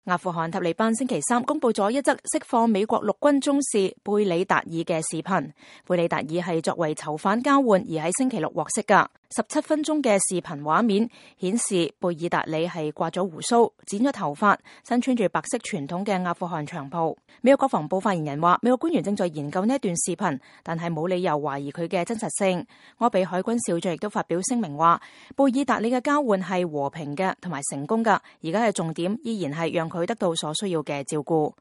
阿富汗塔利班星期三公布咗一則釋放美國陸軍中士貝里達爾嘅視頻。貝里達爾係作為囚犯交換而喺星期六獲釋噶。17分鐘嘅視頻畫面顯示貝爾達里係刮咗鬍鬚、剪咗頭髮，身穿住白色傳統嘅阿富汗長袍。美國國防部發言人話，美國官員正在研究呢一段視頻，但係冇理由懷疑佢嘅真實性。柯比海軍少將亦都發表聲明話，貝爾達里嘅交換係和平嘅同埋成功噶，而家嘅重點依然係讓佢得到所需要嘅照顧。